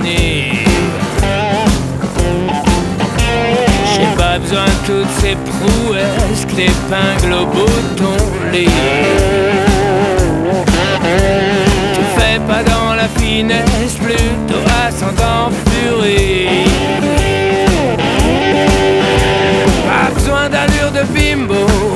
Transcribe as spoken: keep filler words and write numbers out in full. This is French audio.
finir. J'ai pas besoin de toutes ces prouesses que l'épingle au bouton lié. Tu fais pas dans la finesse, plutôt ascendant furie. Pas besoin d'allure de bimbo